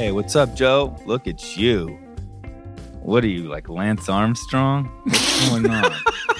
Hey, what's up, Joe? Look at you. What are you, like Lance Armstrong? What's going on?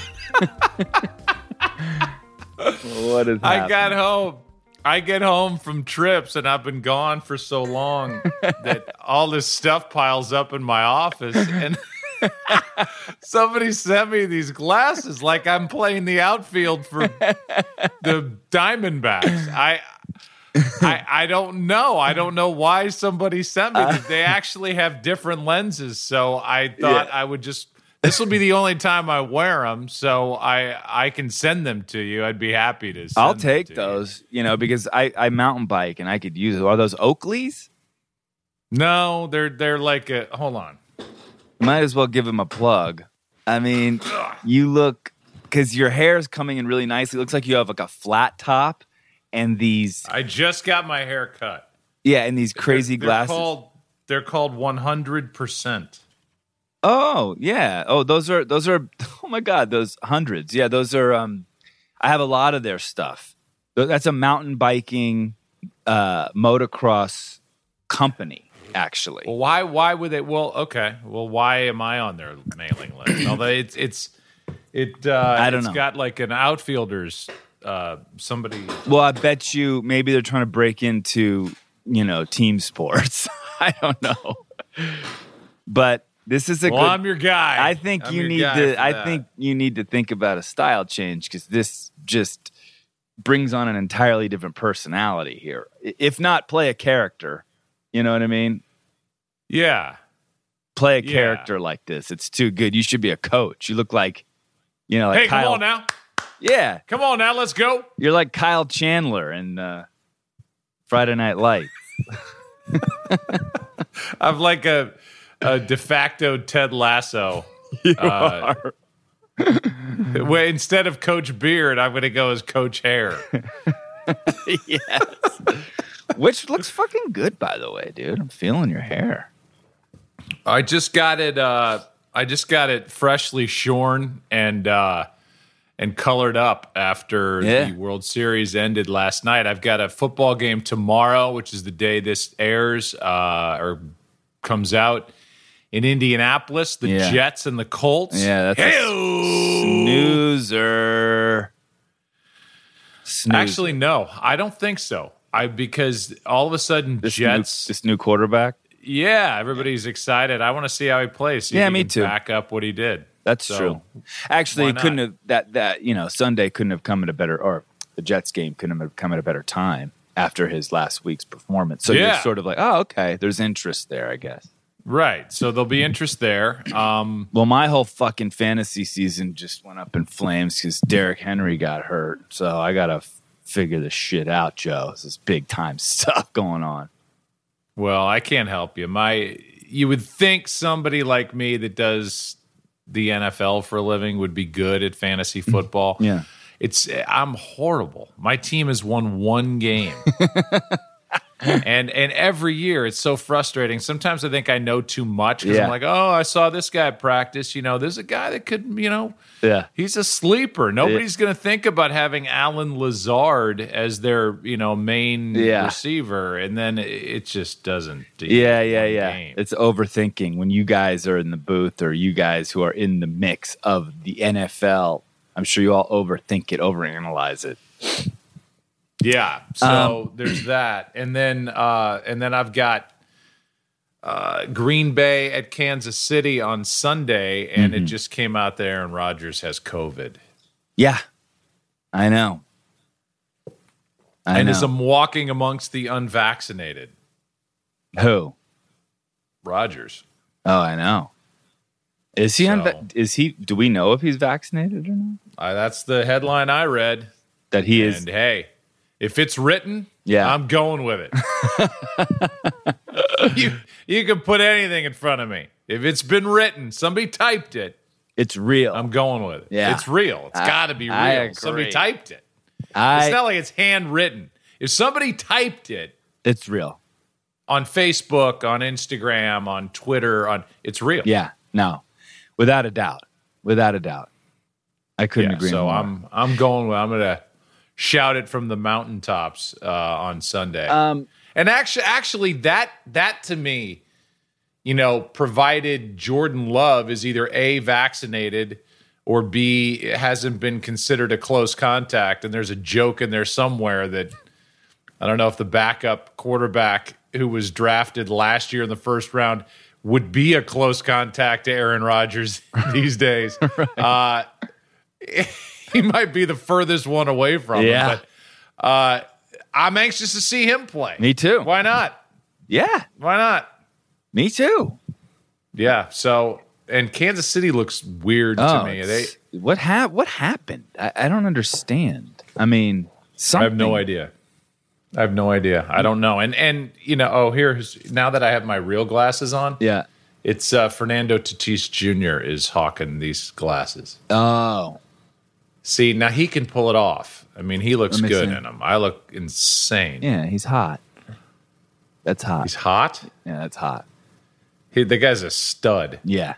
What is happening? I get home from trips, and I've been gone for so long that all this stuff piles up in my office. And somebody sent me these glasses like I'm playing the outfield for the Diamondbacks. I don't know. I don't know why somebody sent me these. They actually have different lenses, so I thought I would just... This will be the only time I wear them, so I can send them to you. I'd be happy to send I'll take them to those, because I mountain bike and I could use it. Are those Oakleys? No, they're like a... Hold on. Might as well give him a plug. I mean, you look... Because your hair is coming in really nicely. It looks like you have like a flat top and these... I just got my hair cut. Yeah, and these crazy glasses. They're called 100%. Oh, yeah. Oh, those are, oh my God, those hundreds. Yeah, those are, I have a lot of their stuff. That's a mountain biking, motocross company, actually. Well, why would they, well, okay. Well, why am I on their mailing list? Although I don't know. Got like an outfielder's, somebody. Well, I bet you maybe they're trying to break into, team sports. I don't know. But this is good. I'm your guy. I think you need to think about a style change because this just brings on an entirely different personality here. If not, play a character. You know what I mean? Yeah. Play a character like this. It's too good. You should be a coach. You look like, like hey, Kyle. come on now. Yeah. Come on now. Let's go. You're like Kyle Chandler in Friday Night Lights. I'm like a de facto Ted Lasso. You are. Where instead of Coach Beard, I'm going to go as Coach Hair. Yes. Which looks fucking good, by the way, dude. I'm feeling your hair. I just got it freshly shorn and colored up after the World Series ended last night. I've got a football game tomorrow, which is the day this airs or comes out. In Indianapolis, the Jets and the Colts. Yeah, that's a snoozer. Actually, no, I don't think so. Because all of a sudden, this new quarterback. Yeah, everybody's excited. I want to see how he plays. See me too. Back up what he did. That's true. Actually, it couldn't have that Sunday couldn't have come at a better, or the Jets game couldn't have come at a better time after his last week's performance. So you're sort of like, oh, okay, there's interest there, I guess. Right. So there'll be interest there. Well, my whole fucking fantasy season just went up in flames because Derrick Henry got hurt. So I got to figure this shit out, Joe. This is big time stuff going on. Well, I can't help you. You would think somebody like me that does the NFL for a living would be good at fantasy football. Yeah. I'm horrible. My team has won one game. And every year it's so frustrating. Sometimes I think I know too much because I'm like, oh, I saw this guy practice. There's a guy that could, he's a sleeper. Nobody's going to think about having Alan Lazard as their, main receiver. And then it just doesn't. Yeah. It's overthinking when you guys are in the booth or you guys who are in the mix of the NFL. I'm sure you all overthink it, overanalyze it. Yeah, so there's that, and then I've got Green Bay at Kansas City on Sunday, and it just came out there, and Rodgers has COVID. Yeah, I know. As I'm walking amongst the unvaccinated. Who? Rodgers. Oh, I know. Is he? Is he? Do we know if he's vaccinated or not? That's the headline I read. That he is. And hey. If it's written, I'm going with it. You can put anything in front of me. If it's been written, somebody typed it. It's real. I'm going with it. Yeah. It's real. It's got to be real. I agree. Somebody typed it. It's not like it's handwritten. If somebody typed it, it's real. On Facebook, on Instagram, on Twitter, it's real. Yeah. No. Without a doubt. I couldn't agree more. So I'm going with. I'm gonna shout it from the mountaintops on Sunday. And actually, that to me, provided Jordan Love is either A, vaccinated, or B, hasn't been considered a close contact, and there's a joke in there somewhere that I don't know if the backup quarterback who was drafted last year in the first round would be a close contact to Aaron Rodgers these days. Right. He might be the furthest one away from him, but I'm anxious to see him play. Me too. Why not? Yeah. Why not? Me too. Yeah. So, and Kansas City looks weird to me. What happened? I don't understand. I mean, something. I have no idea. I don't know. And here's, now that I have my real glasses on. Yeah. It's Fernando Tatis Jr. is hawking these glasses. Oh. See, now he can pull it off. I mean, he looks good in them. I look insane. Yeah, he's hot. That's hot. He's hot? Yeah, that's hot. The guy's a stud. Yeah.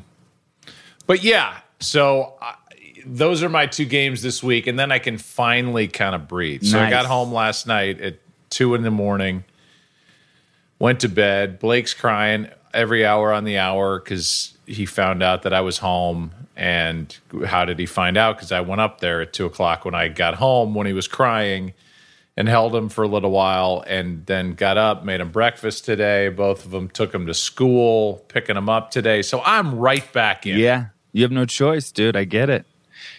But yeah, so those are my 2 games this week, and then I can finally kind of breathe. So I got home last night at 2 a.m, went to bed. Blake's crying every hour on the hour because he found out that I was home. And how did he find out? Because I went up there at 2 o'clock when I got home when he was crying and held him for a little while and then got up, made him breakfast today. Both of them took him to school, picking him up today. So I'm right back in. Yeah, you have no choice, dude. I get it.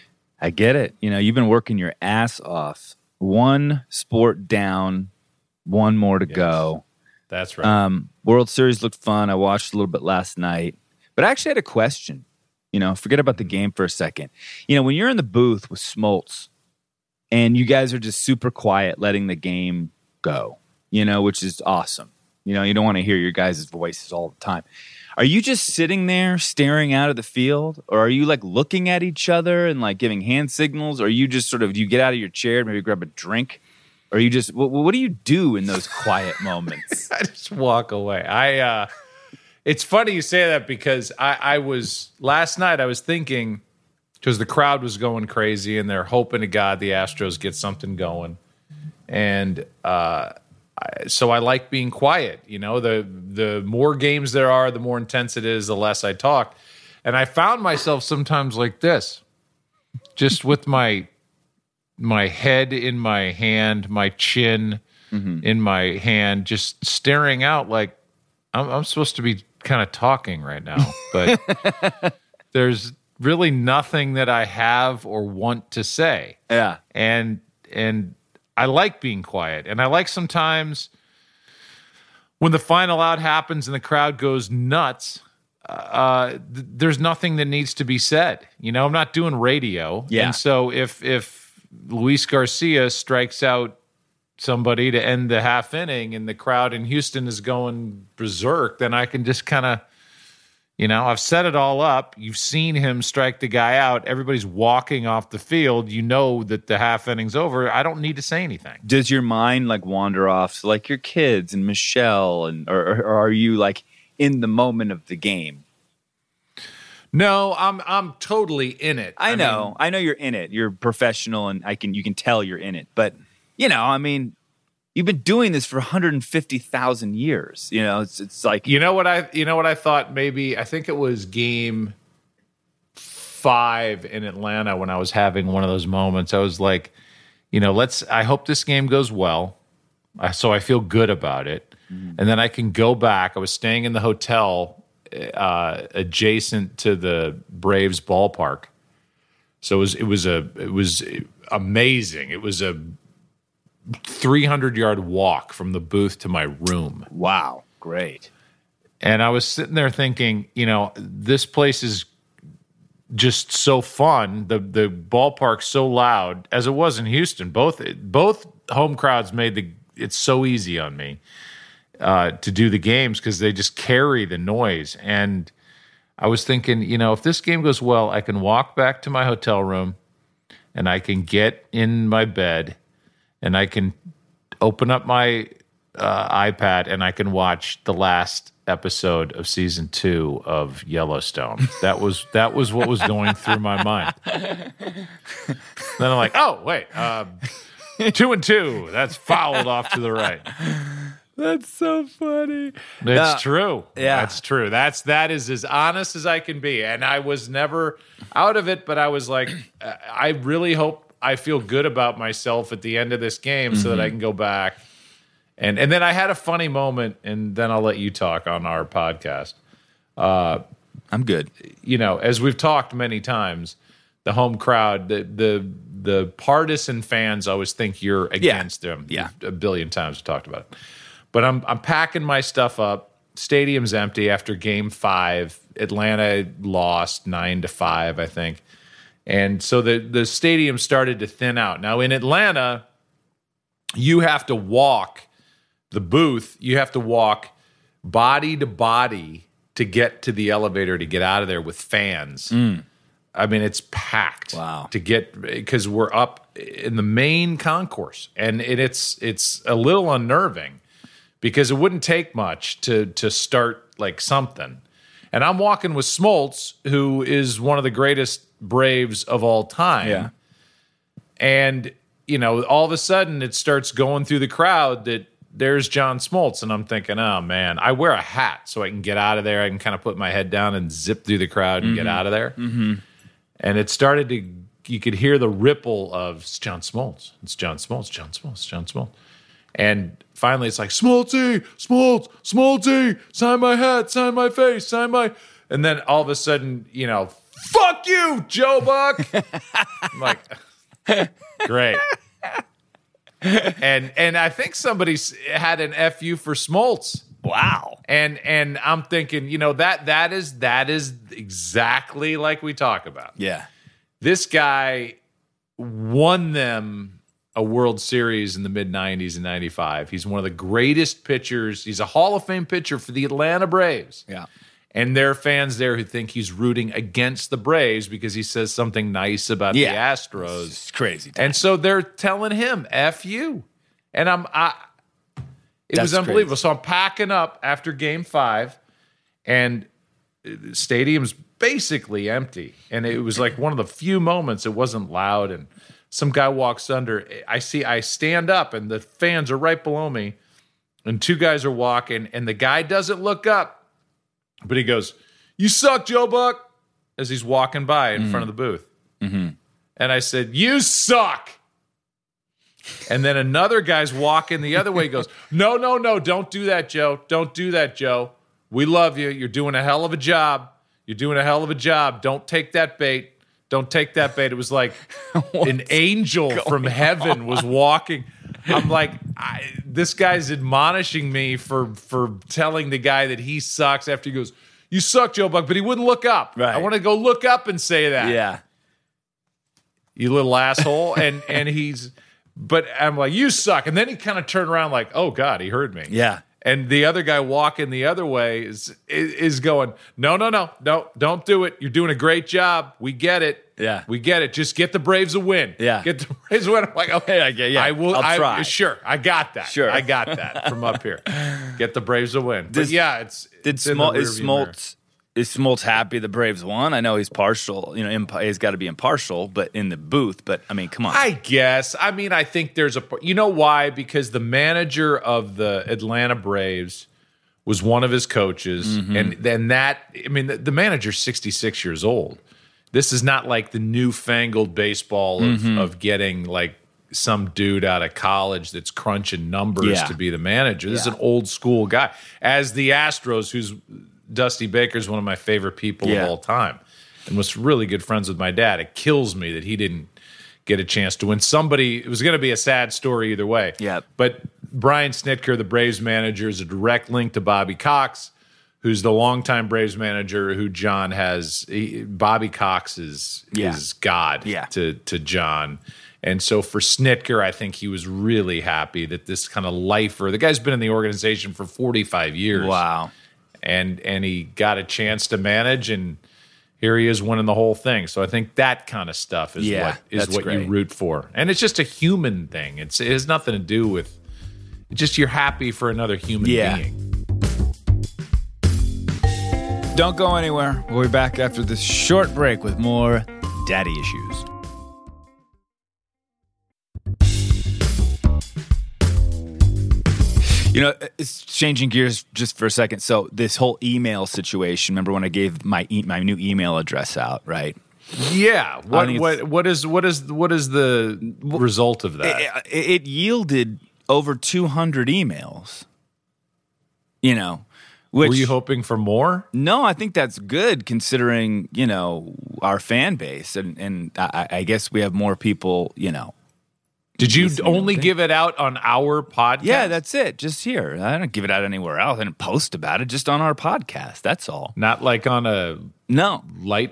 You've been working your ass off. One sport down, one more to go. That's right. World Series looked fun. I watched a little bit last night. But I actually had a question. Forget about the game for a second. When you're in the booth with Smoltz and you guys are just super quiet, letting the game go, which is awesome. You don't want to hear your guys' voices all the time. Are you just sitting there staring out of the field, or are you like looking at each other and like giving hand signals? Or are you just sort of, you get out of your chair, maybe grab a drink? Or you just, what do you do in those quiet moments? I just walk away. It's funny you say that because last night I was thinking, because the crowd was going crazy and they're hoping to God the Astros get something going. And so I like being quiet. The more games there are, the more intense it is, the less I talk. And I found myself sometimes like this, just with my head in my hand, my chin in my hand, just staring out like I'm supposed to be kind of talking right now, but there's really nothing that I have or want to say. Yeah. And I like being quiet. And I like sometimes when the final out happens and the crowd goes nuts, there's nothing that needs to be said. I'm not doing radio. Yeah. And so if Luis Garcia strikes out somebody to end the half inning and the crowd in Houston is going berserk, then I can just kind of, I've set it all up. You've seen him strike the guy out. Everybody's walking off the field. You know that the half inning's over. I don't need to say anything. Does your mind like wander off to like your kids and Michelle, or are you like in the moment of the game? No, I'm totally in it. I know you're in it. You're professional, and you can tell you're in it. But you've been doing this for 150,000 years. It's like what I thought. Maybe I think it was game 5 in Atlanta when I was having one of those moments. I was like, I hope this game goes well, so I feel good about it, and then I can go back. I was staying in the hotel adjacent to the Braves ballpark, so it was amazing. It was a 300-yard walk from the booth to my room. Wow, great. And I was sitting there thinking, this place is just so fun. The ballpark's so loud, as it was in Houston. Both home crowds made it's so easy on me to do the games because they just carry the noise. And I was thinking, if this game goes well, I can walk back to my hotel room and I can get in my bed and I can open up my iPad and I can watch the last episode of season 2 of Yellowstone. That was what was going through my mind. Then I'm like, oh wait, 2-2. That's fouled off to the right. That's so funny. It's true. Yeah. That's true. That is as honest as I can be. And I was never out of it, but I was like, I really hope I feel good about myself at the end of this game so that I can go back. And then I had a funny moment, and then I'll let you talk on our podcast. I'm good. You know, as we've talked many times, the home crowd, the partisan fans always think you're against them. Yeah. A billion times we talked about it. But I'm packing my stuff up. Stadium's empty after Game 5. Atlanta lost 9-5, I think. And so the stadium started to thin out. Now in Atlanta, you have to walk the booth. You have to walk body to body to get to the elevator to get out of there with fans. I mean, it's packed. Wow. To get, because we're up in the main concourse, and it's a little unnerving because it wouldn't take much to start like something. And I'm walking with Smoltz, who is one of the greatest Braves of all time. Yeah. And, you know, all of a sudden it starts going through the crowd that there's John Smoltz. And I'm thinking, oh, man, I wear a hat so I can get out of there. I can kind of put my head down and zip through the crowd and get out of there. Mm-hmm. And it started to, you could hear the ripple of, it's John Smoltz. It's John Smoltz, John Smoltz, John Smoltz. And finally it's like, Smoltzy, Smoltz, Smoltzy, sign my hat, sign my face, sign my... And then all of a sudden, you know, fuck you, Joe Buck. I'm like, great. And I think somebody had an FU for Smoltz. Wow. And I'm thinking, you know, that is exactly like we talk about. Yeah. This guy won them a World Series in the mid-90s and 95. He's one of the greatest pitchers. He's a Hall of Fame pitcher for the Atlanta Braves. Yeah. And there are fans there who think he's rooting against the Braves because he says something nice about the Astros. It's crazy. And so they're telling him, F you. And it was unbelievable. Crazy. So I'm packing up after Game 5, and the stadium's basically empty. And it was like one of the few moments it wasn't loud, and some guy walks under. I stand up, and the fans are right below me, and two guys are walking, and the guy doesn't look up. But he goes, "You suck, Joe Buck," as he's walking by in front of the booth. Mm-hmm. And I said, "You suck." And then another guy's walking the other way. He goes, No, don't do that, Joe. Don't do that, Joe. We love you. You're doing a hell of a job. Don't take that bait. Don't take that bait. It was like an angel from heaven was walking. I'm like, this guy's admonishing me for telling the guy that he sucks after he goes, "You suck, Joe Buck," but he wouldn't look up. Right. I want to go look up and say that. Yeah. You little asshole. And but I'm like, "You suck." And then he kind of turned around like, "Oh God, he heard me." Yeah. And the other guy walking the other way is going, no, don't do it. You're doing a great job. We get it. Yeah. We get it. Just get the Braves a win. Yeah. Get the Braves a win. I'm like, okay, yeah. I will. I'll try. Sure. I got that. Sure. I got that from up here. Get the Braves a win. But yeah, it's Is in the rearview mirror. Smoltz happy the Braves won? I know he's partial. You know, he's got to be impartial, but in the booth. But I mean, come on. I guess. I mean, I think there's you know why? Because the manager of the Atlanta Braves was one of his coaches, and then the manager's 66 years old. This is not like the newfangled baseball of getting like some dude out of college that's crunching numbers to be the manager. This is an old school guy. As the Astros, who's Dusty Baker's one of my favorite people of all time and was really good friends with my dad. It kills me that he didn't get a chance to win. It was going to be a sad story either way. Yeah. But Brian Snitker, the Braves manager, is a direct link to Bobby Cox, who's the longtime Braves manager who John has. Bobby Cox is God to John. And so for Snitker, I think he was really happy that this kind of lifer, the guy's been in the organization for 45 years. Wow. And he got a chance to manage, and here he is winning the whole thing. So I think that kind of stuff is what you root for. And it's just a human thing. It has nothing to do with just you're happy for another human being. Don't go anywhere. We'll be back after this short break with more daddy issues. It's changing gears just for a second. So this whole email situation, remember when I gave my new email address out, right? Yeah. What is the result of that? It yielded over 200 emails. Which, were you hoping for more? No, I think that's good considering, our fan base. And I guess we have more people, Did you only give it out on our podcast? Yeah, that's it. Just here. I don't give it out anywhere else. I didn't post about it. Just on our podcast. That's all. Not like on a light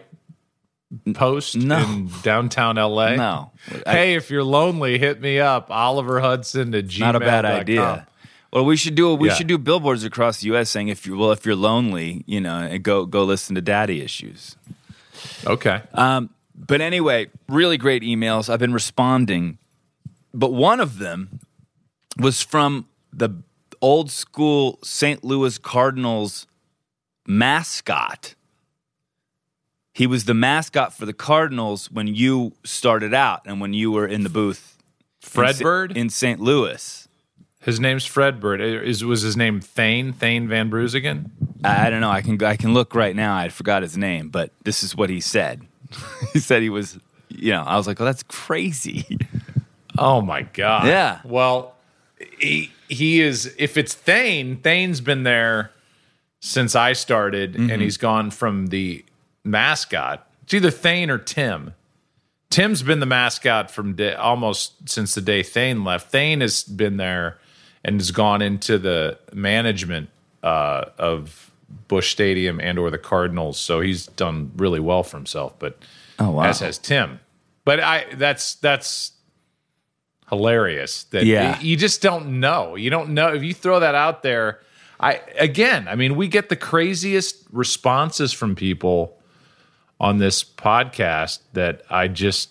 post in downtown LA? No. Hey, if you're lonely, hit me up. Oliver Hudson at gmail.com. Not a bad idea. Well, we should do billboards across the U.S. saying if you're lonely, go listen to Daddy Issues. Okay. But anyway, really great emails. I've been responding. But one of them was from the old school St. Louis Cardinals mascot. He was the mascot for the Cardinals when you started out and when you were in the booth. Fred Bird? In St. Louis. His name's Fred Bird. Was his name Thane Van Brusigen? I don't know. I can look right now. I forgot his name, but this is what he said. He said he was, I was like, oh, that's crazy. Oh, my God. Yeah. Well, he is, if it's Thane's been there since I started, and he's gone from the mascot. It's either Thane or Tim. Tim's been the mascot from almost since the day Thane left. Thane has been there and has gone into the management of Busch Stadium and or the Cardinals, so he's done really well for himself. But as has Tim. But that's hilarious. That you just don't know. You don't know if you throw that out there. We get the craziest responses from people on this podcast that I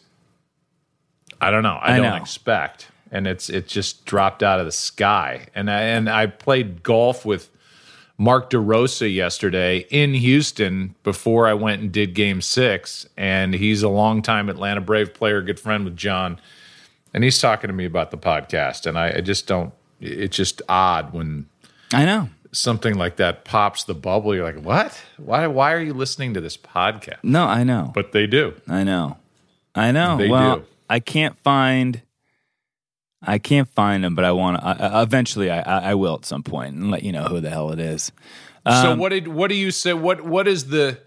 don't know. I don't expect. And it just dropped out of the sky. And I played golf with Mark DeRosa yesterday in Houston before I went and did Game 6. And he's a longtime Atlanta Brave player, good friend with John. And he's talking to me about the podcast. And I just don't. It's just odd when something like that pops the bubble. You're like, what? Why are you listening to this podcast? No, I know. But they do. I know. They do. I can't find them, but I want to. Eventually, I will at some point and let you know who the hell it is. So what do you say? What is the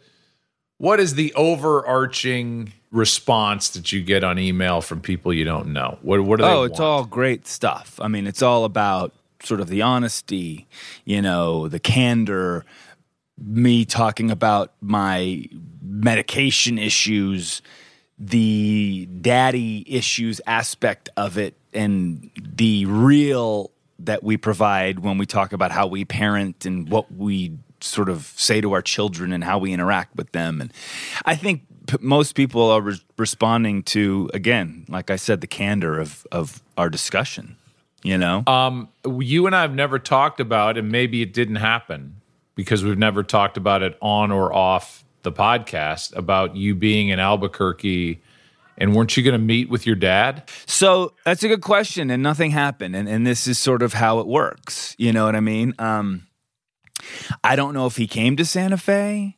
overarching response that you get on email from people you don't know? What do they want? It's all great stuff. I mean, it's all about sort of the honesty, the candor, me talking about my medication issues, the daddy issues aspect of it, and the real that we provide when we talk about how we parent and what we sort of say to our children and how we interact with them. And I think most people are responding to, again, like I said, the candor of our discussion. You and I have never talked about, and maybe it didn't happen because we've never talked about it on or off the podcast, about you being in Albuquerque, and weren't you going to meet with your dad? So that's a good question, and nothing happened, and this is sort of how it works. You know what I mean? I don't know if he came to Santa Fe.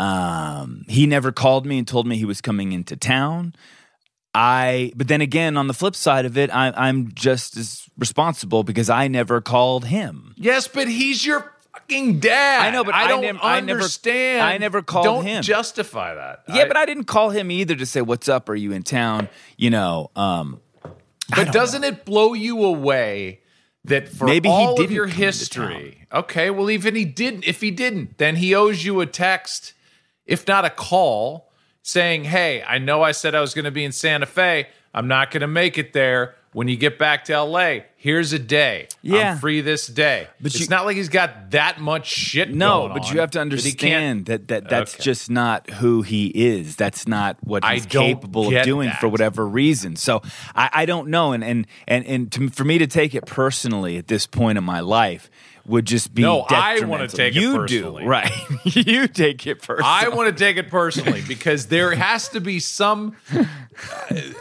He never called me and told me he was coming into town. But then again, on the flip side of it, I'm just as responsible because I never called him. Yes, but he's your fucking dad. I know, but I don't understand. I never called him. Don't justify that. Yeah, but I didn't call him either to say, "What's up? Are you in town?" But doesn't it blow you away that for maybe all he didn't of your history? Okay, well, even if he didn't, then he owes you a text, if not a call, saying, "Hey, I know I said I was going to be in Santa Fe. I'm not going to make it there. When you get back to LA, here's a day. Yeah. I'm free this day." But it's not like he's got that much shit going on. No, but you have to understand that's just not who he is. That's not what he's capable of doing for whatever reason. So I don't know. For me to take it personally at this point in my life would just be detrimental. I want to take it personally. You do, right. You take it personally. I want to take it personally because there has to be some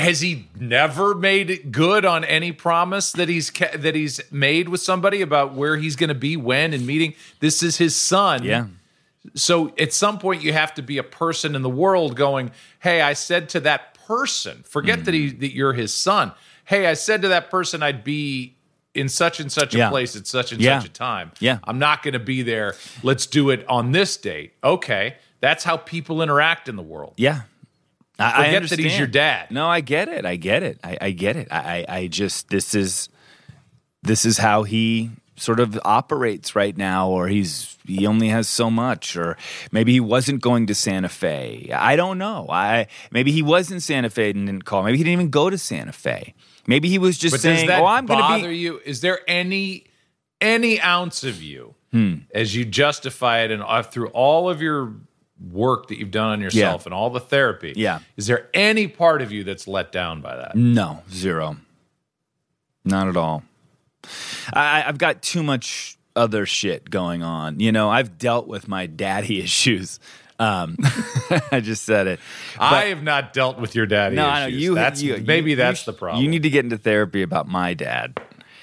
has he never made it good on any promise that he's made with somebody about where he's going to be, when, and meeting? This is his son. Yeah. So at some point you have to be a person in the world going, hey, I said to that person, forget that you're his son. Hey, I said to that person I'd be in such and such a place at such and such a time. Yeah. I'm not going to be there. Let's do it on this date. Okay. That's how people interact in the world. Yeah. I understand that he's your dad. No, I get it. I get it. I just, this is how he sort of operates right now, or he only has so much, or maybe he wasn't going to Santa Fe. I don't know. Maybe he was in Santa Fe and didn't call. Maybe he didn't even go to Santa Fe. Maybe he was just saying, does that I'm going to be. bother you? Is there any ounce of you as you justify it and through all of your work that you've done on yourself and all the therapy? Yeah. Is there any part of you that's let down by that? No, zero. Not at all. I've got too much other shit going on. I've dealt with my daddy issues. I just said it. But I have not dealt with your daddy issues. I know. That's the problem. You need to get into therapy about my dad.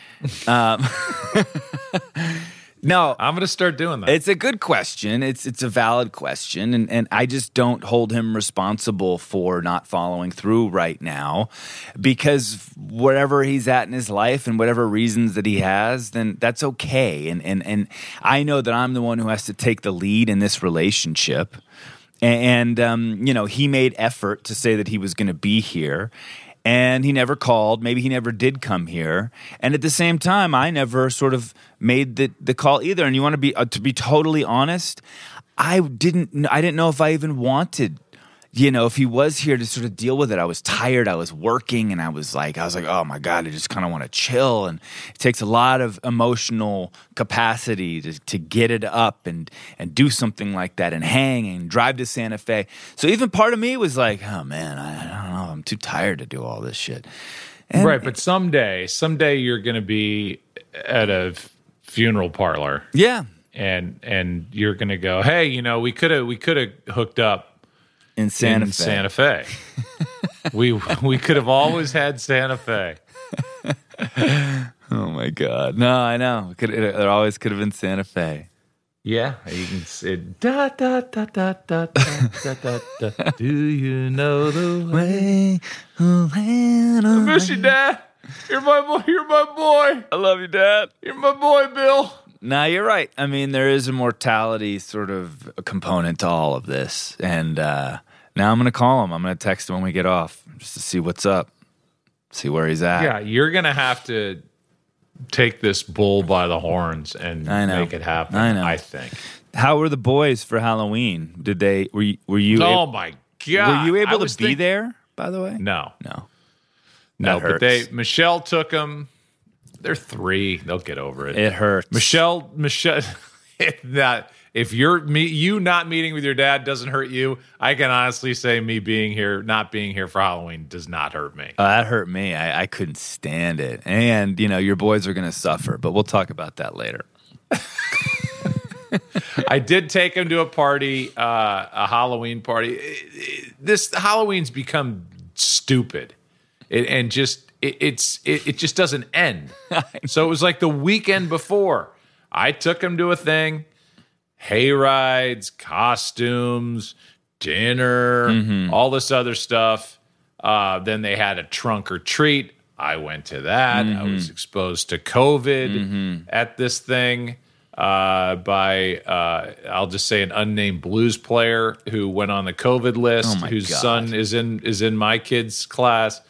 No, I'm going to start doing that. It's a good question. It's a valid question, and I just don't hold him responsible for not following through right now, because wherever he's at in his life and whatever reasons that he has, then that's okay. And I know that I'm the one who has to take the lead in this relationship. And he made effort to say that he was going to be here. And he never called. Maybe he never did come here. And at the same time, I never sort of made the call either. And you want to be totally honest, I didn't know if I even wanted, if he was here to sort of deal with it. I was tired. I was working, and I was like, oh my God, I just kind of want to chill. And it takes a lot of emotional capacity to get it up and do something like that and hang and drive to Santa Fe. So even part of me was like, oh man, I don't know. I'm too tired to do all this shit. And, right. But someday you're going to be at a funeral parlor. Yeah. And you're going to go, hey, we could have hooked up in Santa Fe. we could have always had Santa Fe. Oh my God! No, I know. There always could have been Santa Fe. Yeah, you can say da da da da da da da da. Do you know the way? I miss you, Dad. You're my boy. You're my boy. I love you, Dad. You're my boy, Bill. Nah, you're right. I mean, there is a mortality sort of a component to all of this, and now I'm going to call him. I'm going to text him when we get off just to see what's up, see where he's at. Yeah, you're going to have to take this bull by the horns and make it happen. I know. I think. How were the boys for Halloween? Did they? Were you? Oh my God! Were you able to be there? By the way, no. That hurts. But Michelle took them. They're 3. They'll get over it. It hurts. Michelle. If you not meeting with your dad doesn't hurt you, I can honestly say me not being here for Halloween does not hurt me. That hurt me. I couldn't stand it. And, your boys are going to suffer, but we'll talk about that later. I did take him to a party, a Halloween party. Halloween's become stupid. It just doesn't end. So it was like the weekend before. I took him to a thing, hay rides, costumes, dinner, all this other stuff. Then they had a trunk or treat. I went to that. I was exposed to COVID at this thing by, I'll just say, an unnamed blues player who went on the COVID list, whose son is in my kid's class.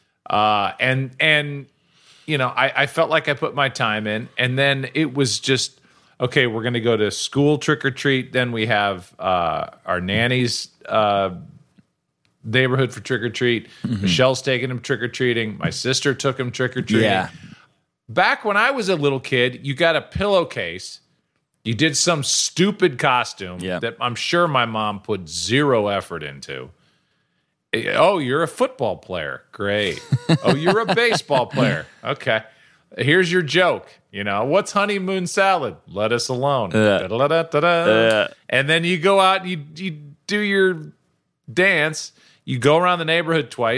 I felt like I put my time in, and then it was just, okay, we're going to go to school trick or treat. Then we have our nanny's neighborhood for trick or treat. Michelle's taking him trick or treating. My sister took him trick or treating. Yeah. Back when I was a little kid, you got a pillowcase. You did some stupid costume that I'm sure my mom put zero effort into. Oh, you're a football player. Great. Oh, you're a baseball player. Okay. Here's your joke. What's honeymoon salad? Let us alone. And then you go out and you do your dance. You go around the neighborhood twice.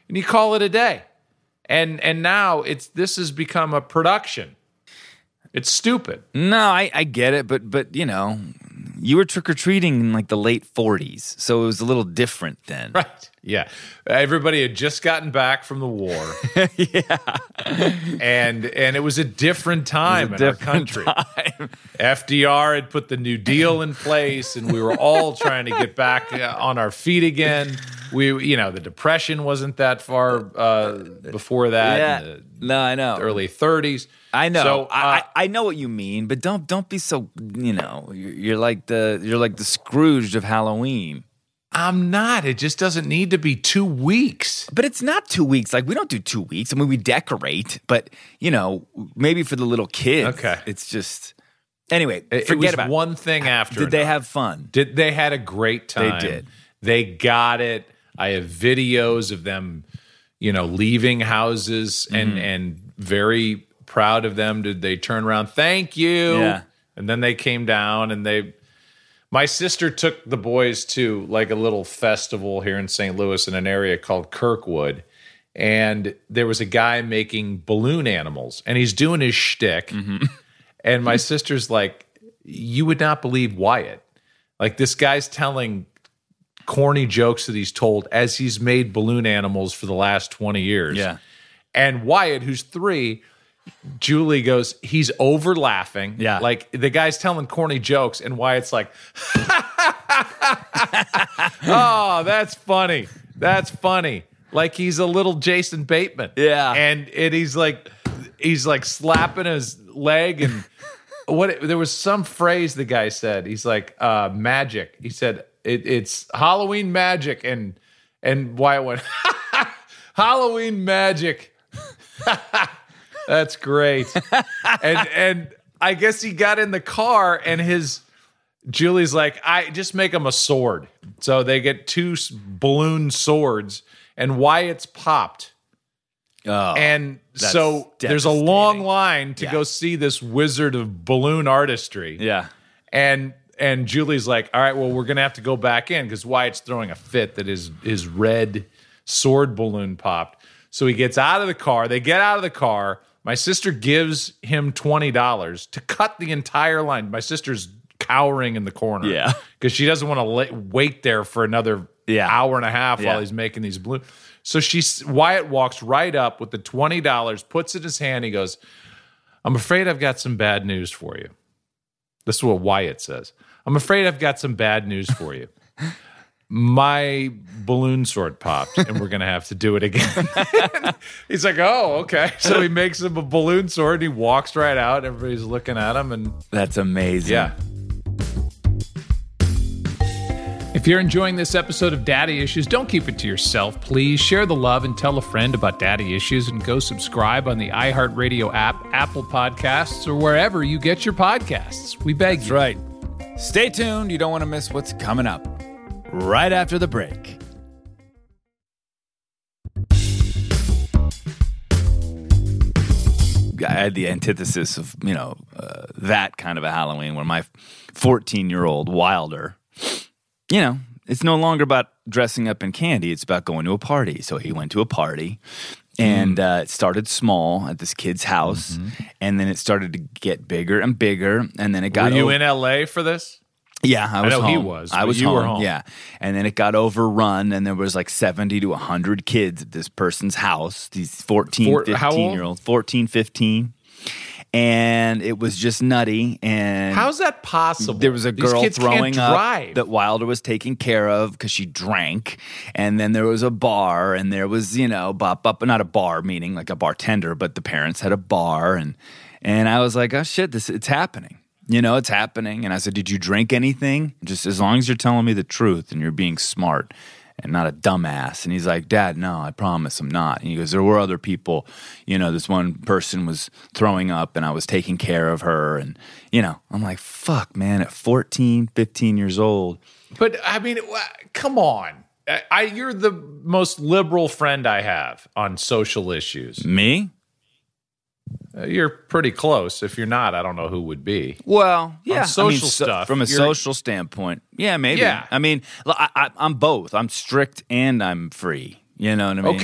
and you call it a day. And now this has become a production. It's stupid. No, I get it, but you know, you were trick-or-treating in like the late 40s, so it was a little different then. Right. Yeah. Everybody had just gotten back from the war. Yeah. And it was a different time in our country. FDR had put the New Deal in place, and we were all trying to get back on our feet again. The Depression wasn't that far before that. Yeah. No, I know. Early 30s. I know. So, I know what you mean, but don't be so, you know, you're like the Scrooge of Halloween. I'm not. It just doesn't need to be 2 weeks. But it's not 2 weeks. Like, we don't do 2 weeks. I mean, we decorate, but, you know, maybe for the little kids. Okay. It's just, anyway, forget about one thing after Did they have fun? They had a great time. They did. They got it. I have videos of them, you know, leaving houses and very proud of them. Did they turn around? Thank you. Yeah. And then they came down and my sister took the boys to like a little festival here in St. Louis in an area called Kirkwood. And there was a guy making balloon animals and he's doing his shtick. Mm-hmm. And my sister's like, you would not believe Wyatt. Like, this guy's telling corny jokes that he's told as he's made balloon animals for the last 20 years. Yeah. And Wyatt, who's 3, Julie goes, he's over laughing. Yeah. Like, the guy's telling corny jokes, and Wyatt's like, oh, that's funny. That's funny. Like, he's a little Jason Bateman. Yeah. And he's like slapping his leg, and there was some phrase the guy said. He's like, magic. He said, it's Halloween magic. And Wyatt went, Halloween magic. That's great. and I guess he got in the car, and Julie's like, I just make him a sword. So they get 2 balloon swords, and Wyatt's popped. Oh, and so there's a long line to go see this wizard of balloon artistry. Yeah. And Julie's like, all right, well, we're going to have to go back in because Wyatt's throwing a fit that his red sword balloon popped. So he gets out of the car. They get out of the car. My sister gives him $20 to cut the entire line. My sister's cowering in the corner. Yeah. Because she doesn't want to wait there for another hour and a half while he's making these balloons. So Wyatt walks right up with the $20, puts it in his hand. He goes, I'm afraid I've got some bad news for you. This is what Wyatt says. I'm afraid I've got some bad news for you. My balloon sword popped, and we're going to have to do it again. He's like, oh, okay. So he makes him a balloon sword, and he walks right out. Everybody's looking at him. And that's amazing. Yeah. If you're enjoying this episode of Daddy Issues, don't keep it to yourself. Please share the love and tell a friend about Daddy Issues, and go subscribe on the iHeartRadio app, Apple Podcasts, or wherever you get your podcasts. We beg you. That's right. Stay tuned. You don't want to miss what's coming up right after the break. I had the antithesis of, that kind of a Halloween when my 14-year-old Wilder, it's no longer about dressing up in candy. It's about going to a party. So he went to a party, and it started small at this kid's house, and then it started to get bigger and bigger, and then it got... Were you in L.A. for this? Yeah, I was home. He was. I was you home. Were home. Yeah, and then it got overrun, and there was like 70 to 100 kids at this person's house. These 14, 15-year-olds, 14, 15, and it was just nutty. And how's that possible? There was a girl throwing up that Wilder was taking care of because she drank, and then there was a bar, and there was not a bar meaning like a bartender, but the parents had a bar, and I was like, oh shit, it's happening. It's happening. And I said, did you drink anything? Just as long as you're telling me the truth and you're being smart and not a dumbass. And he's like, Dad, no, I promise I'm not. And he goes, there were other people. This one person was throwing up and I was taking care of her. And, I'm like, fuck, man, at 14, 15 years old. But, I mean, come on. You're the most liberal friend I have on social issues. Me? You're pretty close. If you're not, I don't know who would be. Well, yeah. On social stuff. From a social standpoint, yeah, maybe. Yeah. I mean, I'm both. I'm strict and I'm free. You know what I mean? Okay.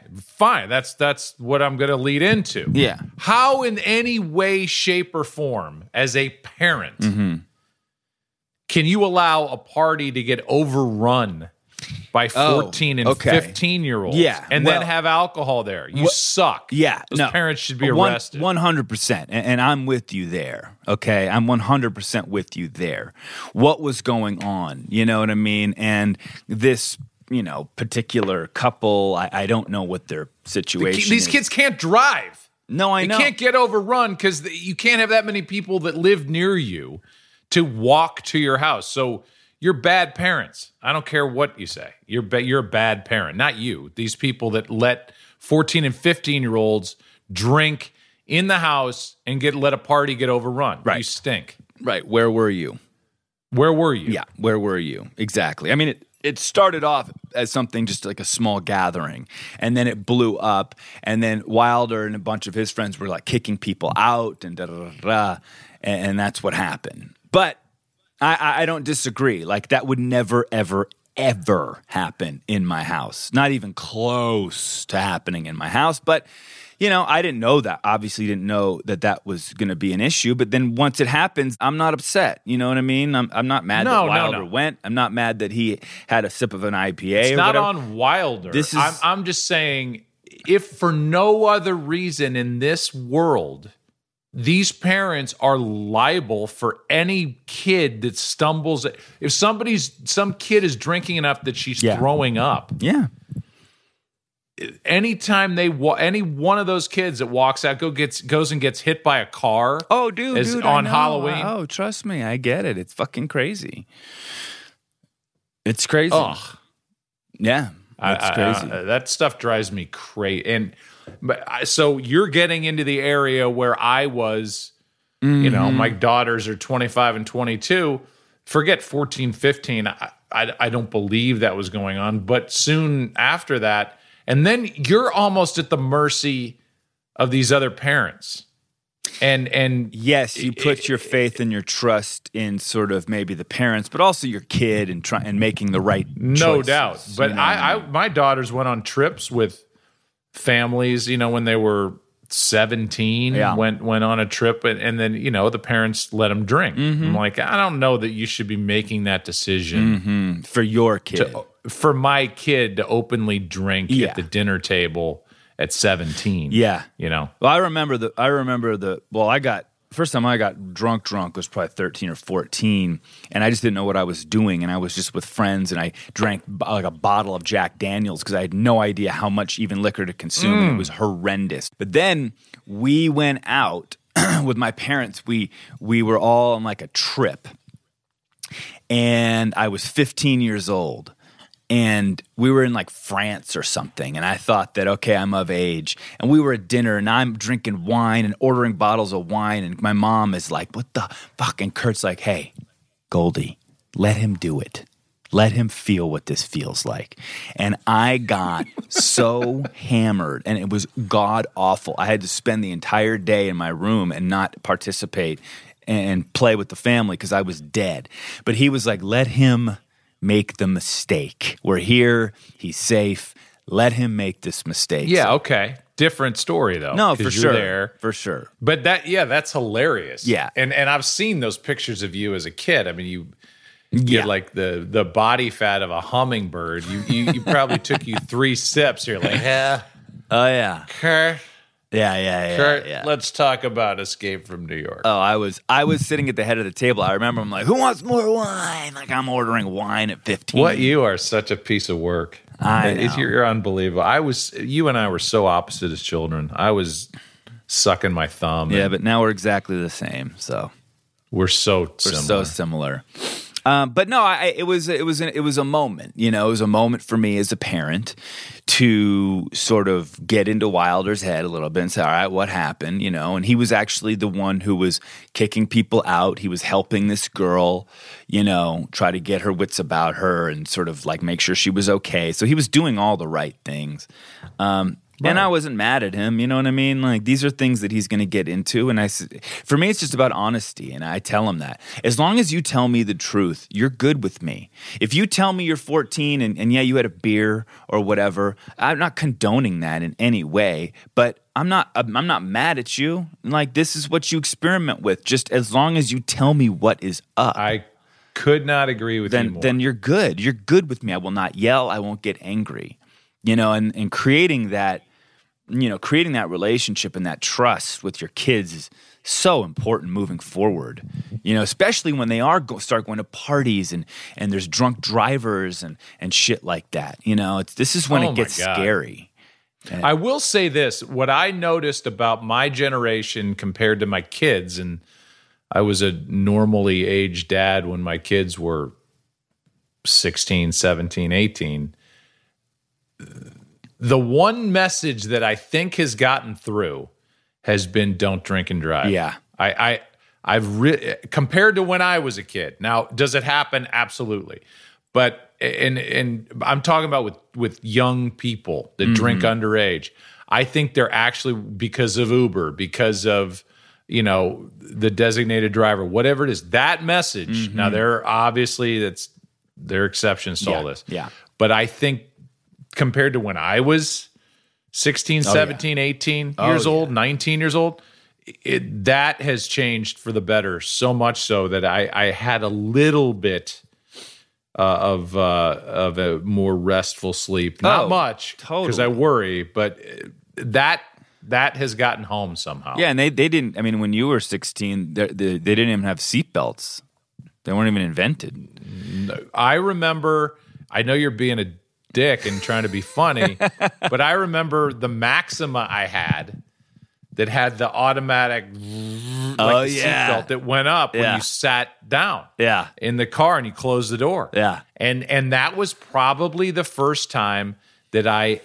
fine. That's what I'm going to lead into. Yeah. How in any way, shape, or form, as a parent, can you allow a party to get overrun by 14 and 15-year-olds and then have alcohol there? You suck. Yeah. Those parents should be arrested. 100%. And I'm with you there. Okay. I'm 100% with you there. What was going on? You know what I mean? And this, particular couple, I don't know what their situation These is. kids can't drive. No, I know. They can't get overrun because you can't have that many people that live near you to walk to your house. So you're bad parents. I don't care what you say. You're a bad parent. Not you. These people that let 14 and 15-year-olds drink in the house and let a party get overrun. Right. You stink. Right. Where were you? Where were you? Yeah. Where were you? Exactly. I mean, it started off as something just like a small gathering, and then it blew up, and then Wilder and a bunch of his friends were like kicking people out and and that's what happened. But I don't disagree. Like, that would never, ever, ever happen in my house. Not even close to happening in my house. But, I didn't know that. Obviously didn't know that was going to be an issue. But then once it happens, I'm not upset. You know what I mean? I'm not mad that Wilder went. I'm not mad that he had a sip of an IPA It's or not whatever. on Wilder. This is, I'm just saying, if for no other reason in this world, these parents are liable for any kid that stumbles. If some kid is drinking enough that she's throwing up. Yeah. Anytime any one of those kids that walks out goes and gets hit by a car. Oh, dude, on Halloween. Oh, trust me, I get it. It's fucking crazy. It's crazy. Ugh. Yeah, it's crazy. That stuff drives me crazy. So you're getting into the area where I was, my daughters are 25 and 22. Forget 14, 15. I don't believe that was going on. But soon after that, and then you're almost at the mercy of these other parents. And yes, you put your faith and your trust in sort of maybe the parents, but also your kid and making the right choices. No doubt. But my daughters went on trips with families, when they were 17, went on a trip, and then, the parents let them drink. I'm like, I don't know that you should be making that decision for your kid. For my kid to openly drink at the dinner table at 17. Yeah. Well, I remember first time I got drunk was probably 13 or 14, and I just didn't know what I was doing, and I was just with friends, and I drank like a bottle of Jack Daniels because I had no idea how much even liquor to consume, and it was horrendous. But then we went out with my parents. We were all on like a trip, and I was 15 years old. And we were in like France or something, and I thought that, okay, I'm of age. And we were at dinner, and I'm drinking wine and ordering bottles of wine, and my mom is like, what the fuck? And Kurt's like, hey, Goldie, let him do it. Let him feel what this feels like. And I got so hammered, and it was god-awful. I had to spend the entire day in my room and not participate and play with the family because I was dead. But he was like, let him make the mistake. We're here. He's safe. Let him make this mistake. Yeah, okay. Different story, though. No, for sure. There. For sure. But that's hilarious. Yeah. And I've seen those pictures of you as a kid. I mean, you get like the body fat of a hummingbird. You probably took you 3 sips. You're like, yeah. Oh, yeah. Kurt. Yeah. Kurt, let's talk about Escape from New York. Oh, I was sitting at the head of the table. I remember I'm like, who wants more wine? Like, I'm ordering wine at 15. What? You are such a piece of work. I know. You're unbelievable. You and I were so opposite as children. I was sucking my thumb. Yeah, but now we're exactly the same. So we're so similar. But no, it was a moment. It was a moment for me as a parent to sort of get into Wilder's head a little bit and say, all right, what happened? And he was actually the one who was kicking people out. He was helping this girl, try to get her wits about her and sort of like make sure she was okay. So he was doing all the right things. And I wasn't mad at him, you know what I mean? Like, these are things that he's going to get into. And for me, it's just about honesty. And I tell him that. As long as you tell me the truth, you're good with me. If you tell me you're 14 and yeah, you had a beer or whatever, I'm not condoning that in any way. But I'm not mad at you. Like, this is what you experiment with. Just as long as you tell me what is up. I could not agree with you more. Then you're good. You're good with me. I will not yell. I won't get angry. You know, and creating that relationship and that trust with your kids is so important moving forward. You know, especially when they start going to parties and there's drunk drivers and shit like that. You know, this is when it gets scary. I will say this: what I noticed about my generation compared to my kids, and I was a normally aged dad when my kids were 16, 17, 18. The one message that I think has gotten through has been don't drink and drive. Yeah. I've compared to when I was a kid. Now, does it happen? Absolutely. But and I'm talking about with young people that drink underage. I think they're actually, because of Uber, because of, you know, the designated driver, whatever it is, that message. Now, there are exceptions to all this. Yeah. But I think compared to when I was 16, 17, 18 years old, 19 years old, that has changed for the better, so much so that I had a little bit of a more restful sleep. Not much, because I worry, but that has gotten home somehow. Yeah, and they didn't, I mean, when you were 16, they didn't even have seatbelts. They weren't even invented. I remember, I know you're being a dick and trying to be funny, but I remember the Maxima I had that had the automatic seatbelt that went up when you sat down in the car and you closed the door. Yeah. And that was probably the first time that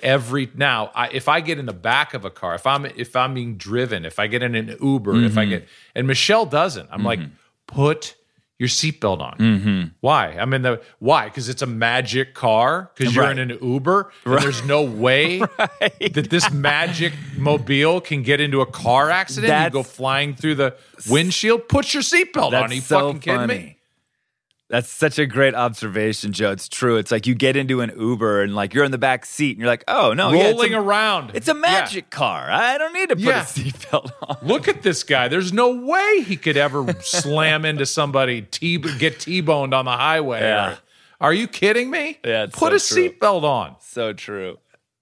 if I get in the back of a car, if I'm being driven, if I get in an Uber, and Michelle doesn't, I'm like, put your seatbelt on. Why? Why? Because it's a magic car. Because you're in an Uber, and there's no way that this magic mobile can get into a car accident. You go flying through the windshield. Put your seatbelt on. Are you fucking kidding me? That's such a great observation, Joe. It's true. It's like you get into an Uber and like you're in the back seat and you're like, oh no, rolling around. It's a magic car. I don't need to put a seatbelt on. Look at this guy. There's no way he could ever slam into somebody, get T-boned on the highway. Yeah. Are you kidding me? Yeah, put a seatbelt on. So true.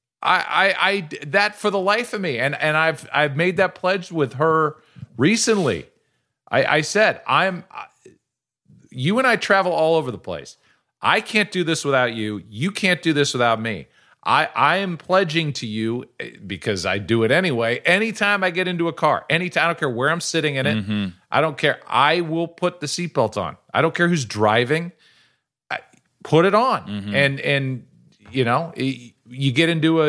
I that for the life of me, and I've made that pledge with her recently. I said you and I travel all over the place. I can't do this without you. You can't do this without me. I am pledging to you, because I do it anyway. Anytime I get into a car, anytime, I don't care where I'm sitting in it. I don't care. I will put the seatbelt on. I don't care who's driving. Put it on. And you know, you get into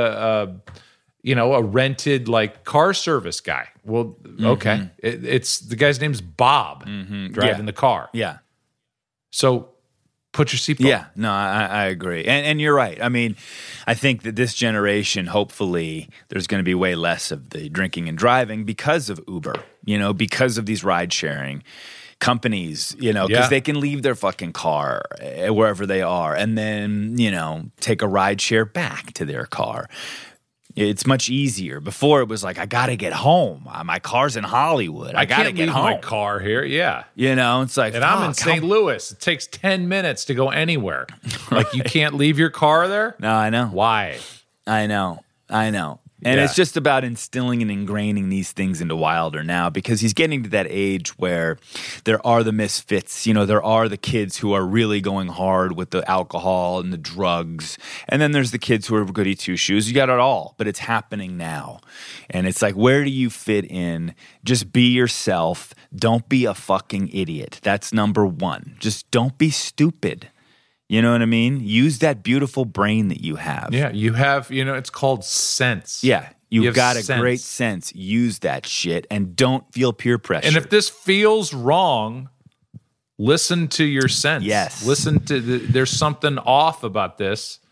a rented like car service guy. Well, okay. It's the guy's name's Bob driving the car. Yeah. So put your seatbelt. Yeah, no, I agree. And you're right. I mean, I think that this generation, hopefully, there's going to be way less of the drinking and driving because of Uber, you know, because of these ride sharing companies, you know, because they can leave their fucking car wherever they are and then, you know, take a ride share back to their car. It's much easier. Before it was like, I got to get home. My car's in Hollywood. I got to get home. My car here. Yeah. You know, it's like, and I'm in St. Louis. It takes 10 minutes to go anywhere. Like you can't leave your car there? No, I know. Why? I know. And it's just about instilling and ingraining these things into Wilder now, because he's getting to that age where there are the misfits. You know, there are the kids who are really going hard with the alcohol and the drugs. And then there's the kids who are goody two-shoes. You got it all, but it's happening now. And it's like, where do you fit in? Just be yourself. Don't be a fucking idiot. That's number one. Just don't be stupid. You know what I mean? Use that beautiful brain that you have. Yeah, you have, you know, it's called sense. Yeah, you've got a great sense. Use that shit and don't feel peer pressure. And if this feels wrong, listen to your sense. Yes. Listen to, there's something off about this.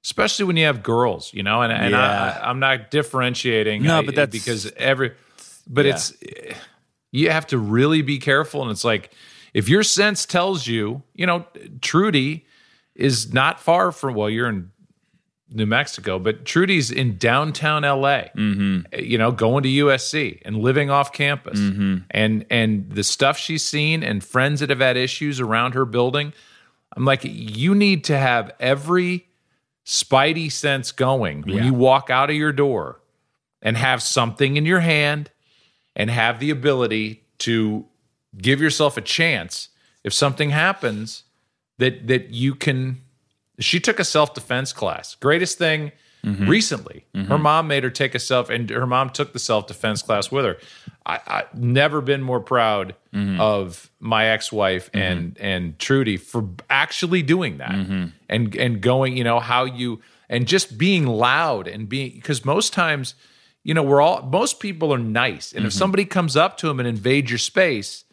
especially when you have girls, you know. And I'm not differentiating. No, but that's because yeah. it's you have to really be careful. And it's like if your sense tells you, you know, Trudy is not far from. Well, you're in New Mexico, but Trudy's in downtown LA, you know, going to USC and living off campus, and the stuff she's seen and friends that have had issues around her building. I'm like, you need to have every spidey sense going when you walk out of your door and have something in your hand and have the ability to give yourself a chance if something happens that you can. She took a self-defense class. Greatest thing recently. Her mom made her take and her mom took the self-defense class with her. I never been more proud of my ex-wife and Trudy for actually doing that and going, you know, how you, and just being loud and being, because most times, you know, most people are nice. And if somebody comes up to them and invade your space,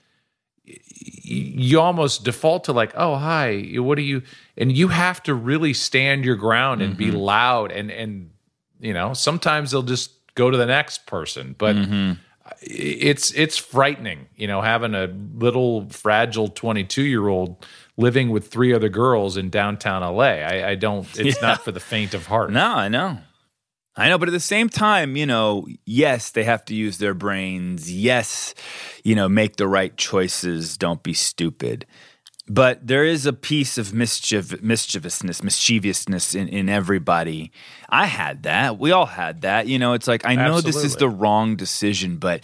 you almost default to like, oh, hi, what are you? And you have to really stand your ground and be loud. And you know, sometimes they'll just go to the next person. But it's frightening, you know, having a little fragile 22-year-old living with 3 other girls in downtown LA. It's not for the faint of heart. No, I know. But at the same time, you know, yes, they have to use their brains. Yes, you know, make the right choices. Don't be stupid. But there is a piece of mischievousness in everybody. I had that. We all had that. You know, it's like, I know this is the wrong decision, but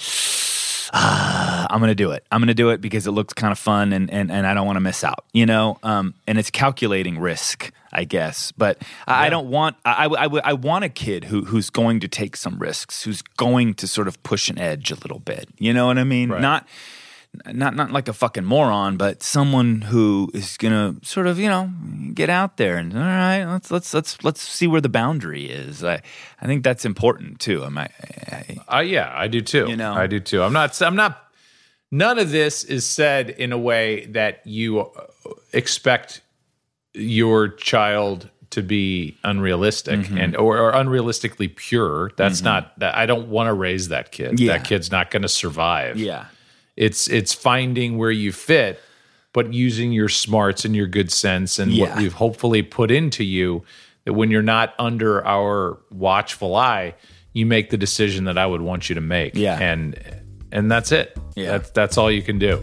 I'm going to do it. I'm going to do it because it looks kind of fun and I don't want to miss out, you know? And it's calculating risk, I guess. But I don't want, I want a kid who's going to take some risks, who's going to sort of push an edge a little bit. You know what I mean? Right. Not like a fucking moron, but someone who is gonna sort of, you know, get out there and all right, let's see where the boundary is. I think that's important too. Yeah, I do too. You know, I do too. I'm not. None of this is said in a way that you expect your child to be unrealistic or unrealistically pure. That's not. I don't want to raise that kid. Yeah. That kid's not going to survive. Yeah. It's finding where you fit, but using your smarts and your good sense and what we've hopefully put into you, that when you're not under our watchful eye, you make the decision that I would want you to make. Yeah. And that's it. Yeah. That's all you can do.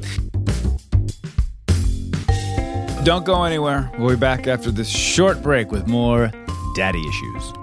Don't go anywhere. We'll be back after this short break with more daddy issues.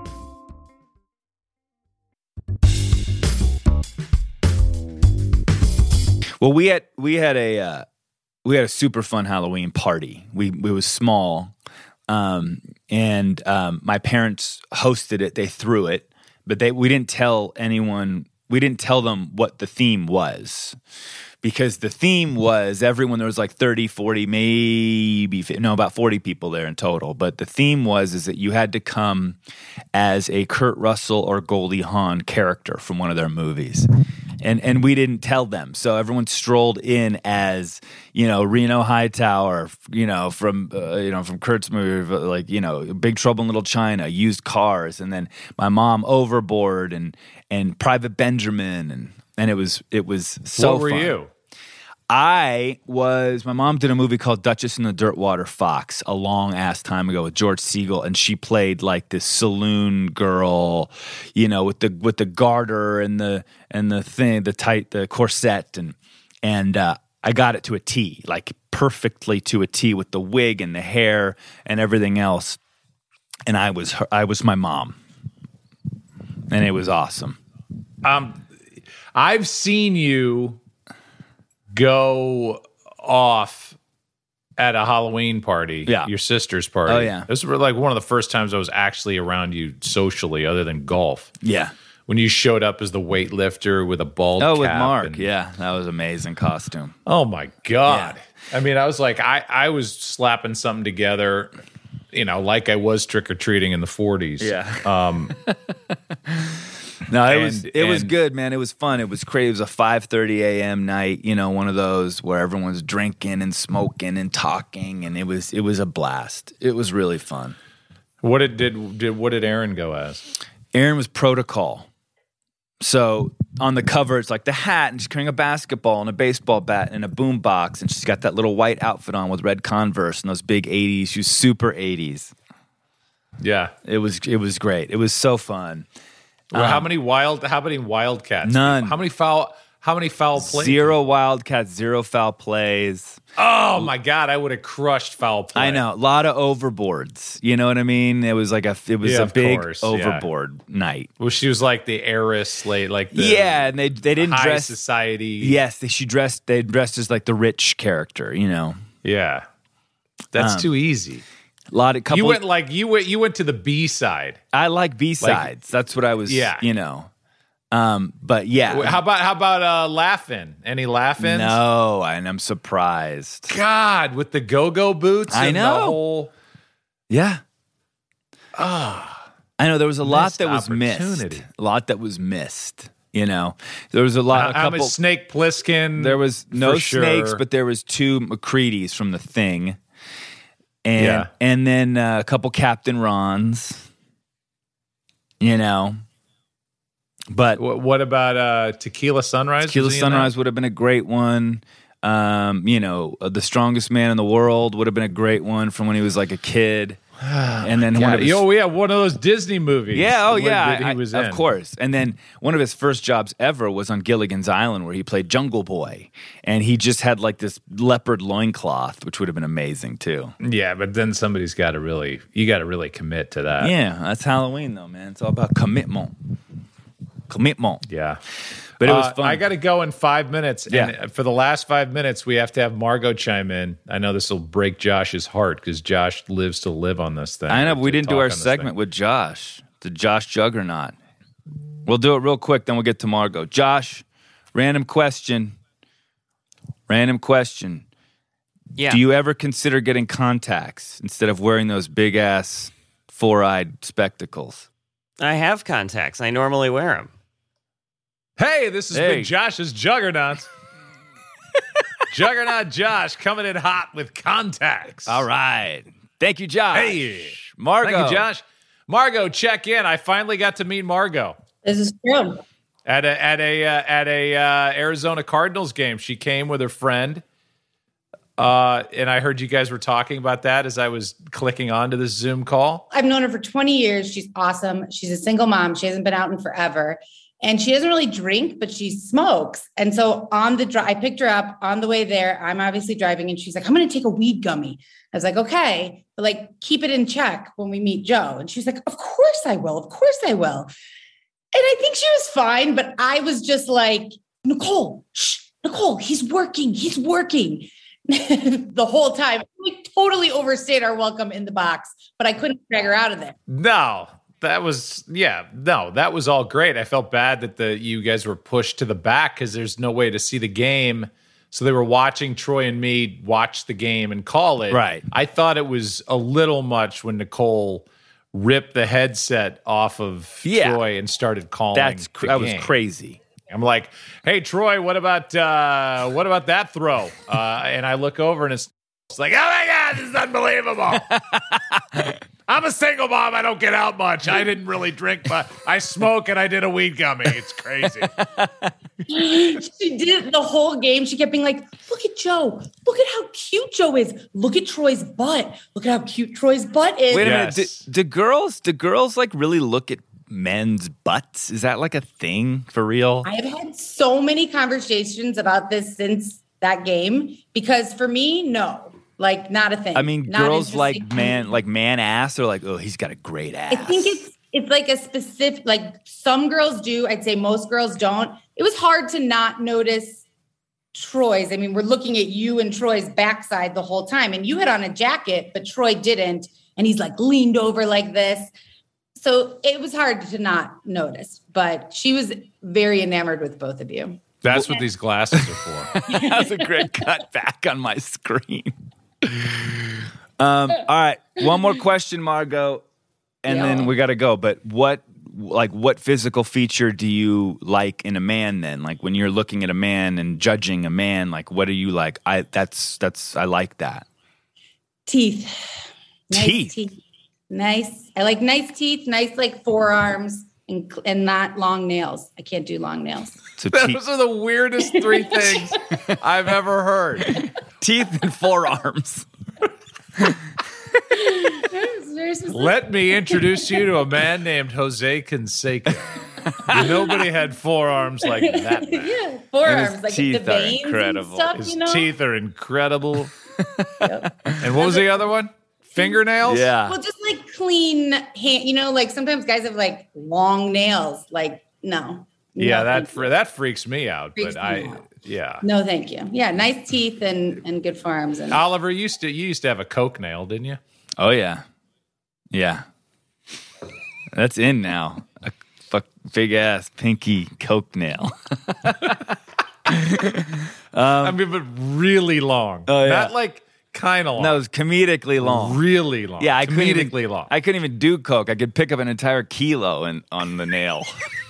Well, we had a super fun Halloween party. We was small, and my parents hosted it. They threw it, but we didn't tell anyone. We didn't tell them what the theme was, because the theme was everyone. There was like 30, 40, about 40 people there in total. But the theme is that you had to come as a Kurt Russell or Goldie Hawn character from one of their movies. And we didn't tell them. So everyone strolled in as, you know, Reno Hightower, you know, from Kurt's movie, like, you know, Big Trouble in Little China, Used Cars, and then my mom, Overboard, and Private Benjamin, and it was so What were fun. you? My mom did a movie called Duchess and the Dirtwater Fox a long ass time ago with George Segal, and she played like this saloon girl, you know, with the garter and the corset, and I got it to a T, like perfectly to a T with the wig and the hair and everything else, and I was my mom, and it was awesome. I've seen you go off at a Halloween party, your sister's party. Oh, yeah. This was like one of the first times I was actually around you socially, other than golf. Yeah. When you showed up as the weightlifter with a bald cap. Oh, with Mark. Yeah, that was an amazing costume. Oh, my God. Yeah. I mean, I was like, I was slapping something together, you know, like I was trick-or-treating in the 40s. Yeah. No, it was good, man. It was fun. It was crazy. It was a 5:30 a.m. night, you know, one of those where everyone's drinking and smoking and talking, and it was a blast. It was really fun. What did Aaron go as? Aaron was Protocol. So on the cover, it's like the hat, and she's carrying a basketball and a baseball bat and a boom box, and she's got that little white outfit on with red Converse and those big 80s. She was super 80s. Yeah, it was great. It was so fun. Well, how many Wildcats? None. How many foul plays? 0 Wildcats, 0 foul plays. Oh my God, I would have crushed foul play. I know, a lot of overboards. You know what I mean? It was a big overboard night. Well, she was like the heiress, like the and they didn't high dress society. Yes, they dressed as like the rich character. You know. Yeah, that's too easy. You went to the B side. I like B sides. That's what I was. Yeah. You know. But yeah. How about Laugh-In? Any Laugh-Ins? No, and I'm surprised. God, with the go-go boots. I know. The whole. Yeah. I know there was a lot that was missed. A lot that was missed. You know, there was a lot. I'm a Snake Plissken. There was no snakes, but there was 2 McCready's from The Thing. And then a couple Captain Rons, you know. But what about Tequila Sunrise? Tequila Sunrise would have been a great one. You know, The Strongest Man in the World would have been a great one from when he was like a kid. And then one of those Disney movies. Yeah, he was in. Of course. And then one of his first jobs ever was on Gilligan's Island, where he played Jungle Boy, and he just had like this leopard loincloth, which would have been amazing too. Yeah, but then somebody's got to really commit to that. Yeah, that's Halloween though, man. It's all about commitment. Yeah. But it was fun. I got to go in 5 minutes. And for the last 5 minutes, we have to have Margot chime in. I know this will break Josh's heart because Josh lives to live on this thing. I know, but we didn't do our segment with Josh, the Josh Juggernaut. We'll do it real quick, then we'll get to Margot. Josh, random question. Yeah. Do you ever consider getting contacts instead of wearing those big-ass 4-eyed spectacles? I have contacts. I normally wear them. Hey, this is Big Josh's Juggernaut. Juggernaut Josh coming in hot with contacts. All right. Thank you, Josh. Hey. Margot. Thank you, Josh. Margot, check in. I finally got to meet Margot. This is true. At a Arizona Cardinals game. She came with her friend. And I heard you guys were talking about that as I was clicking onto this Zoom call. I've known her for 20 years. She's awesome. She's a single mom. She hasn't been out in forever. And she doesn't really drink, but she smokes. And so on the drive, I picked her up on the way there. I'm obviously driving and she's like, I'm going to take a weed gummy. I was like, okay, but like, keep it in check when we meet Joe. And she's like, of course I will. Of course I will. And I think she was fine, but I was just like, Nicole, he's working. The whole time. We totally overstayed our welcome in the box, but I couldn't drag her out of there. No. That was all great. I felt bad that you guys were pushed to the back because there's no way to see the game. So they were watching Troy and me watch the game and call it. Right. I thought it was a little much when Nicole ripped the headset off of Troy and started calling. That was crazy. I'm like, hey, Troy, what about that throw? And I look over and it's like, oh my God, this is unbelievable. I'm a single mom. I don't get out much. I didn't really drink, but I smoke and I did a weed gummy. It's crazy. She did it the whole game. She kept being like, look at Joe. Look at how cute Joe is. Look at Troy's butt. Look at how cute Troy's butt is. Wait a minute. Do girls like really look at men's butts? Is that like a thing for real? I have had so many conversations about this since that game because for me, no. Like, not a thing. I mean, girls like man ass. They're like, oh, he's got a great ass. I think it's like a specific, like some girls do. I'd say most girls don't. It was hard to not notice Troy's. I mean, we're looking at you and Troy's backside the whole time. And you had on a jacket, but Troy didn't. And he's like leaned over like this. So it was hard to not notice. But she was very enamored with both of you. That's what these glasses are for. That was a great cut back on my screen. All right, one more question, Margot, and then we got to go. But what physical feature do you like in a man then? Like when you're looking at a man and judging a man, like what are you like? I like that. Teeth. Nice teeth. Nice. I like nice teeth, nice like forearms, and not long nails. I can't do long nails. So Those are the weirdest three things I've ever heard. teeth and forearms. Let me introduce you to a man named Jose Canseco. Nobody had forearms like that man. Yeah, forearms, like the teeth are veins incredible. and stuff, His teeth are incredible. Yep. And what was the other one? Fingernails? Yeah. Well, just like clean hand, like sometimes guys have like long nails. Like, no. Yeah, No, thank you. that freaks me out. Freaks But me out. yeah. No, thank you. Yeah, nice teeth and good forearms. And Oliver, you used to have a coke nail, didn't you? Oh yeah. Yeah. That's in now. A big ass pinky coke nail. I mean, but really long. Oh, yeah. Not like kind of long. No, it was comedically long. Really long. Yeah, I couldn't comedically even, long. I couldn't even do coke. I could pick up an entire kilo on the nail.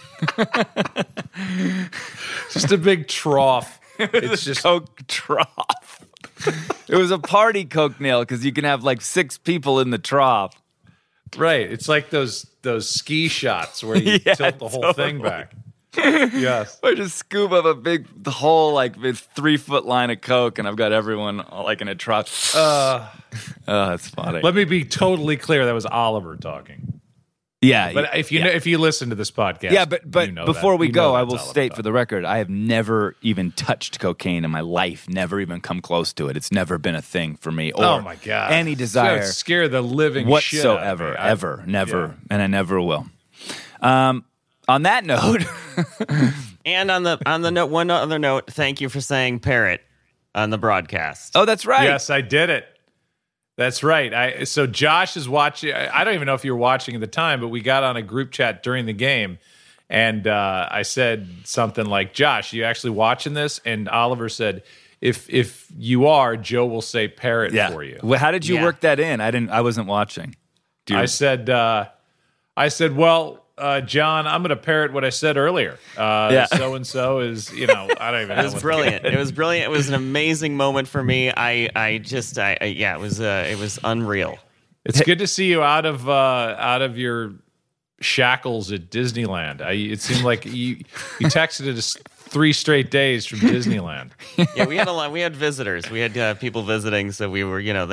Just a big trough. It's just Coke trough. It was a party coke nail because you can have like 6 people in the trough. right. It's like those ski shots where you Yeah, tilt the whole thing back. Yes. I just scoop up a big whole like 3-foot line of coke, and I've got everyone like in a trough. Oh, that's funny. Let me be totally clear. That was Oliver talking. Yeah, But if you listen to this podcast, yeah, but you know before that. we You go, know I that's will Oliver state talking. for the record, I have never even touched cocaine in my life. Never even come close to it. It's never been a thing for me. Or Oh my god! any desire That would scare the living shit out of whatsoever, me. ever, never, yeah. and I never will. On that note, And on the note, one other note, thank you for saying parrot on the broadcast. oh, that's right. Yes, I did it. That's right. So Josh is watching. I don't even know if you were watching at the time, but we got on a group chat during the game, and I said something like, "Josh, you actually watching this?" And Oliver said, "If you are, Joe will say parrot Yeah. for you." Well, how did you Yeah. work that in? I wasn't watching. Do you- I said, well, John, I'm going to parrot what I said earlier. Yeah. So and so is, I don't even know. It was brilliant. It was brilliant. It was an amazing moment for me. It was unreal. It's good to see you out of your shackles at Disneyland. It seemed like you texted us 3 straight days from Disneyland. Yeah, we had a lot. We had visitors. We had people visiting, so we were, we go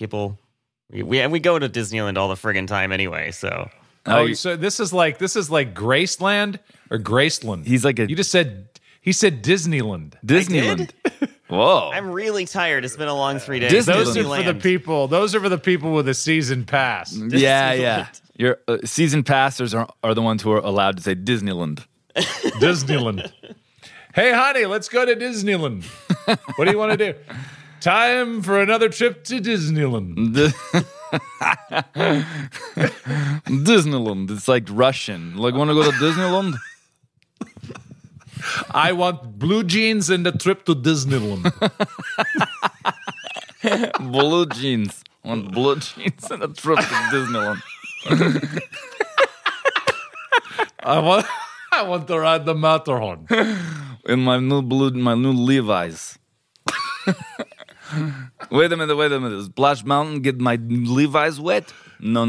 to Disneyland all the friggin' time anyway. So So this is like Graceland or Graceland. He's like he said Disneyland. Disneyland. Whoa. I'm really tired. It's been a long 3 days. Disneyland. Those are for the people. Those are for the people with a season pass. Yeah. Your season passers are the ones who are allowed to say Disneyland. Disneyland. Hey, honey, let's go to Disneyland. What do you want to do? Time for another trip to Disneyland. Disneyland. It's like Russian. Like, want to go to Disneyland? I want blue jeans and a trip to Disneyland. Blue jeans. Want blue jeans and a trip to Disneyland. I want to ride the Matterhorn. In my new Levi's. Wait a minute. Does Splash Mountain get my Levi's wet? No.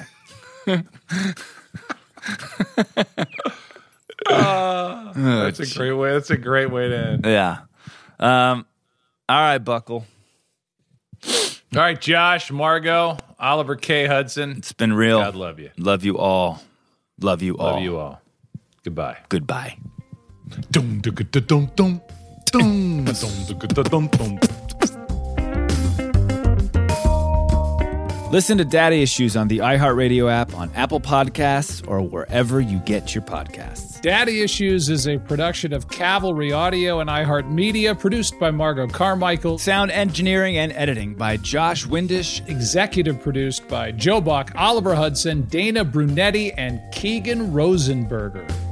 That's a great way. That's a great way to end. Yeah. All right, Buckle. All right, Josh, Margot, Oliver K. Hudson. It's been real. God love you. Love you all. Love you all. Love you all. Goodbye. Goodbye. Dum, dum, dum, dum, dum. Dum, dum, dum, dum. Listen to Daddy Issues on the iHeartRadio app, on Apple Podcasts, or wherever you get your podcasts. Daddy Issues is a production of Cavalry Audio and iHeartMedia, produced by Margot Carmichael, Sound engineering and editing by Josh Windish. executive produced by Joe Buck, Oliver Hudson, Dana Brunetti, and Keegan Rosenberger.